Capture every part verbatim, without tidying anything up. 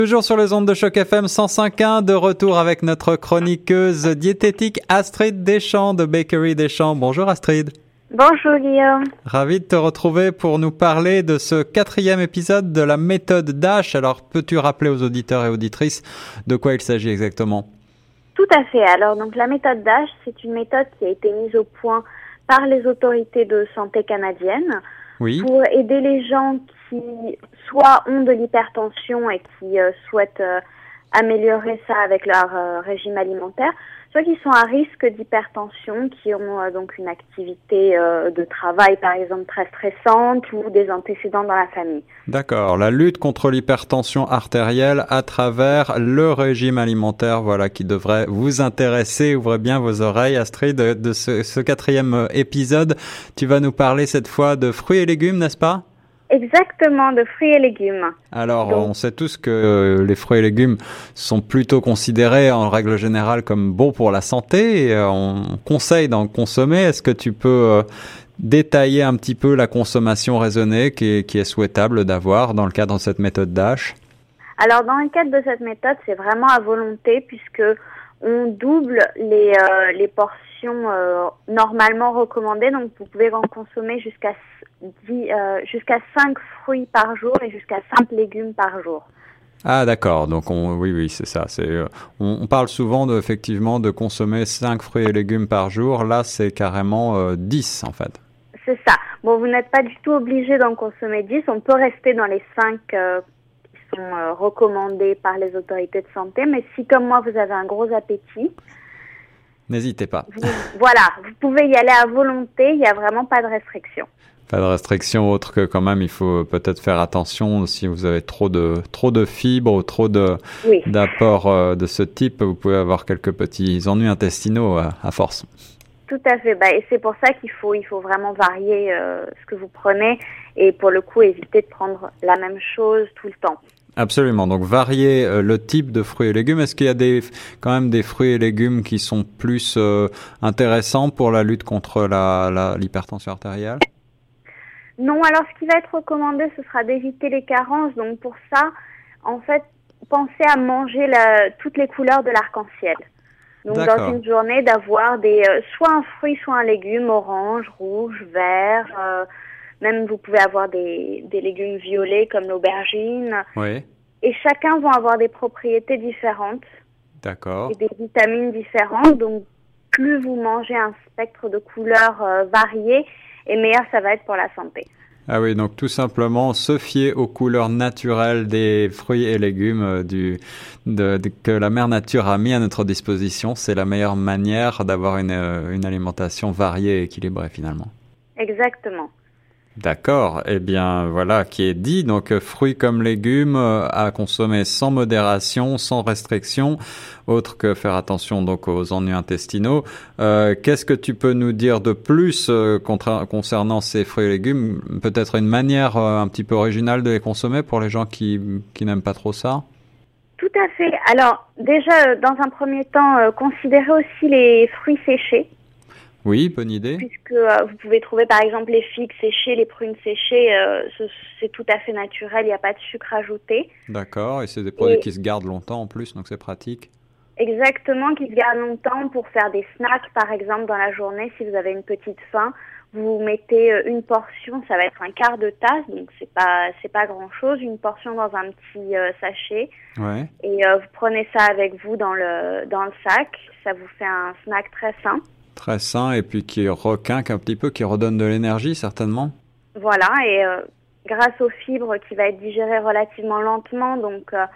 Toujours sur les ondes de Choc F M cent cinq point un, de retour avec notre chroniqueuse diététique Astrid Deschamps de Bakery Deschamps. Bonjour Astrid. Bonjour Guillaume. Ravi de te retrouver pour nous parler de ce quatrième épisode de la méthode DASH. Alors, peux-tu rappeler aux auditeurs et auditrices de quoi il s'agit exactement? Tout à fait. Alors, donc la méthode DASH, c'est une méthode qui a été mise au point par les autorités de santé canadiennes Oui. pour aider les gens qui soit ont de l'hypertension et qui euh, souhaitent euh, améliorer ça avec leur euh, régime alimentaire, soit qui sont à risque d'hypertension, qui ont euh, donc une activité euh, de travail par exemple très stressante ou des antécédents dans la famille. D'accord, la lutte contre l'hypertension artérielle à travers le régime alimentaire, voilà, qui devrait vous intéresser. Ouvrez bien vos oreilles, Astrid, de, de ce, ce quatrième épisode. Tu vas nous parler cette fois de fruits et légumes, n'est-ce pas? Exactement, de fruits et légumes. Alors, Donc, on sait tous que les fruits et légumes sont plutôt considérés en règle générale comme bons pour la santé et on conseille d'en consommer. Est-ce que tu peux euh, détailler un petit peu la consommation raisonnée qui est, qui est souhaitable d'avoir dans le cadre de cette méthode DASH? Alors, dans le cadre de cette méthode, c'est vraiment à volonté puisque on double les, euh, les portions euh, normalement recommandées. Donc, vous pouvez en consommer jusqu'à dix, euh, jusqu'à cinq fruits par jour et jusqu'à cinq légumes par jour. Ah d'accord, donc on, oui oui c'est ça. C'est euh, on, on parle souvent de, effectivement de consommer cinq fruits et légumes par jour. Là c'est carrément euh, dix en fait. C'est ça. Bon, vous n'êtes pas du tout obligé d'en consommer dix. On peut rester dans les cinq euh, qui sont euh, recommandés par les autorités de santé. Mais si comme moi vous avez un gros appétit, n'hésitez pas. Vous, voilà, vous pouvez y aller à volonté. Il n'y a vraiment pas de restriction. Pas de restriction autre que quand même il faut peut-être faire attention si vous avez trop de trop de fibres ou trop de oui. d'apports euh, de ce type, vous pouvez avoir quelques petits ennuis intestinaux à, à force. Tout à fait. Bah, et c'est pour ça qu'il faut il faut vraiment varier euh, ce que vous prenez et pour le coup éviter de prendre la même chose tout le temps. Absolument. Donc varier euh, le type de fruits et légumes. Est-ce qu'il y a des quand même des fruits et légumes qui sont plus euh, intéressants pour la lutte contre la, la l'hypertension artérielle? Non, alors ce qui va être recommandé, ce sera d'éviter les carences. Donc pour ça, en fait, pensez à manger la, toutes les couleurs de l'arc-en-ciel. Donc D'accord. Dans une journée, d'avoir des euh, soit un fruit, soit un légume, orange, rouge, vert. Euh, même vous pouvez avoir des, des légumes violets comme l'aubergine. Oui. Et chacun vont avoir des propriétés différentes. D'accord. Et des vitamines différentes. Donc plus vous mangez un spectre de couleurs euh, variées, et meilleur ça va être pour la santé. Ah oui, donc tout simplement se fier aux couleurs naturelles des fruits et légumes euh, du, de, de, que la mère nature a mis à notre disposition. C'est la meilleure manière d'avoir une, euh, une alimentation variée et équilibrée finalement. Exactement. D'accord, eh bien voilà qui est dit, donc fruits comme légumes euh, à consommer sans modération, sans restriction, autre que faire attention donc aux ennuis intestinaux. Euh, qu'est-ce que tu peux nous dire de plus euh, contra- concernant ces fruits et légumes? Peut-être une manière euh, un petit peu originale de les consommer pour les gens qui, qui n'aiment pas trop ça? Tout à fait. Alors déjà, dans un premier temps, euh, considérez aussi les fruits séchés. Oui, bonne idée. Puisque euh, vous pouvez trouver par exemple les figues séchées, les prunes séchées, euh, ce, c'est tout à fait naturel, il n'y a pas de sucre ajouté. D'accord, et c'est des produits et qui se gardent longtemps en plus, donc c'est pratique. Exactement, qui se gardent longtemps pour faire des snacks par exemple dans la journée. Si vous avez une petite faim, vous mettez une portion, ça va être un quart de tasse, donc c'est pas c'est pas grand chose, une portion dans un petit euh, sachet. Ouais. Et euh, vous prenez ça avec vous dans le dans le sac, ça vous fait un snack très sain. Très sain et puis qui requinque un petit peu, qui redonne de l'énergie certainement. Voilà, et euh, grâce aux fibres qui va être digéré relativement lentement, donc euh,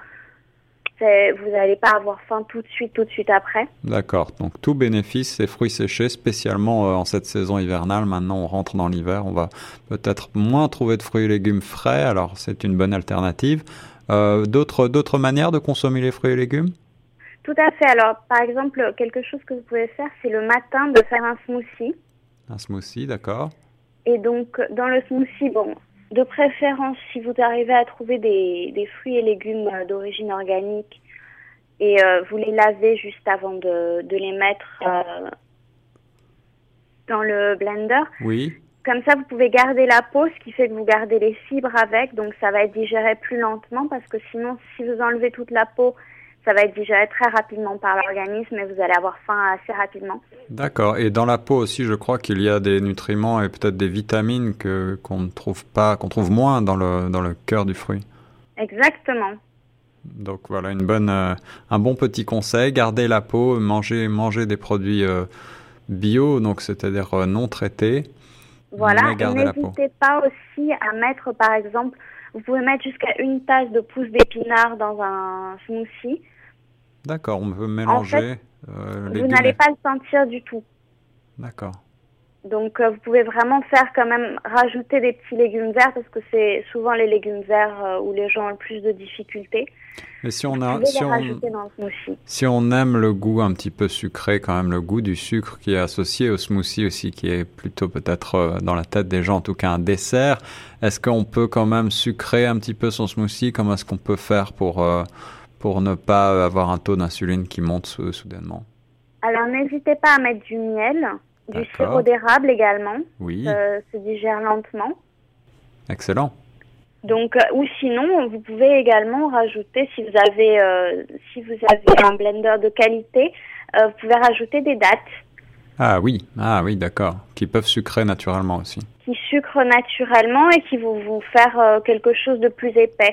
c'est, vous n'allez pas avoir faim tout de suite, tout de suite après. D'accord, donc tout bénéfice, ces fruits séchés, spécialement euh, en cette saison hivernale. Maintenant on rentre dans l'hiver, on va peut-être moins trouver de fruits et légumes frais, alors c'est une bonne alternative. Euh, d'autres, d'autres manières de consommer les fruits et légumes ? Tout à fait. Alors, par exemple, quelque chose que vous pouvez faire, c'est le matin de faire un smoothie. Un smoothie, d'accord. Et donc, dans le smoothie, bon, de préférence, si vous arrivez à trouver des, des fruits et légumes d'origine organique et euh, vous les lavez juste avant de, de les mettre euh, dans le blender. Oui. Comme ça, vous pouvez garder la peau, ce qui fait que vous gardez les fibres avec, donc ça va être digéré plus lentement parce que sinon, si vous enlevez toute la peau, ça va être digéré très rapidement par l'organisme et vous allez avoir faim assez rapidement. D'accord. Et dans la peau aussi, je crois qu'il y a des nutriments et peut-être des vitamines que qu'on ne trouve pas, qu'on trouve moins dans le dans le cœur du fruit. Exactement. Donc voilà, une bonne, euh, un bon petit conseil, garder la peau, manger, manger des produits euh, bio, donc c'est-à-dire euh, non traités. Voilà, mais garder et la peau. n'hésitez pas aussi à mettre, par exemple, vous pouvez mettre jusqu'à une tasse de pousses d'épinards dans un smoothie. D'accord, on peut mélanger En fait, euh, vous légumes. n'allez et- pas le sentir du tout. D'accord. Donc, euh, vous pouvez vraiment faire quand même rajouter des petits légumes verts parce que c'est souvent les légumes verts euh, où les gens ont le plus de difficultés. Et si on Vous a, pouvez si les on, rajouter dans le smoothie. si on aime le goût un petit peu sucré, quand même le goût du sucre qui est associé au smoothie aussi, qui est plutôt peut-être euh, dans la tête des gens, en tout cas un dessert, est-ce qu'on peut quand même sucrer un petit peu son smoothie? Comment est-ce qu'on peut faire pour euh, pour ne pas avoir un taux d'insuline qui monte sou- soudainement? Alors, n'hésitez pas à mettre du miel, du D'accord. sirop d'érable également. Oui, Ça se digère lentement. excellent. Donc, euh, ou sinon, vous pouvez également rajouter, si vous avez, euh, si vous avez un blender de qualité, euh, vous pouvez rajouter des dattes Ah oui, ah oui, d'accord. Qui peuvent sucrer naturellement aussi. qui sucrent naturellement et qui vont vous faire euh, quelque chose de plus épais.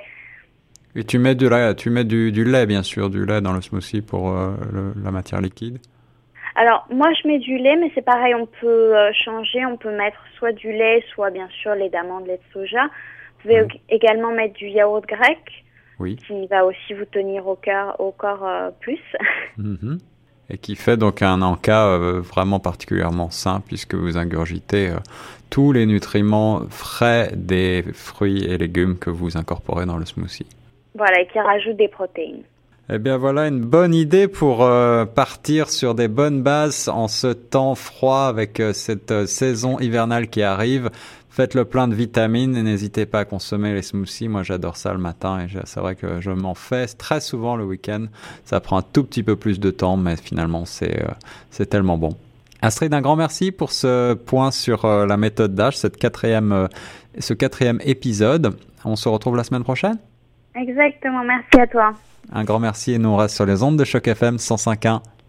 Et tu mets, de la, tu mets du, du lait, bien sûr, du lait dans le smoothie pour euh, le- la matière liquide. Alors, moi, je mets du lait, mais c'est pareil, on peut euh, changer, on peut mettre soit du lait, soit bien sûr lait d'amande, lait de soja. Vous pouvez Mhm. ég- également mettre du yaourt grec, Oui. qui va aussi vous tenir au cœur, au corps euh, plus. Mhm. Et qui fait donc un encas euh, vraiment particulièrement sain puisque vous ingurgitez euh, tous les nutriments frais des fruits et légumes que vous incorporez dans le smoothie. Voilà, et qui rajoute des protéines. Eh bien voilà une bonne idée pour euh, partir sur des bonnes bases en ce temps froid avec euh, cette euh, saison hivernale qui arrive. Faites le plein de vitamines et n'hésitez pas à consommer les smoothies. Moi j'adore ça le matin et je- c'est vrai que je m'en fais très souvent le week-end. Ça prend un tout petit peu plus de temps mais finalement c'est euh, c'est tellement bon. Astrid, un grand merci pour ce point sur euh, la méthode Dash, cette quatrième, euh, ce quatrième épisode. On se retrouve la semaine prochaine. Exactement, merci à toi. Un grand merci et nous on reste sur les ondes de Choc F M cent cinq point un.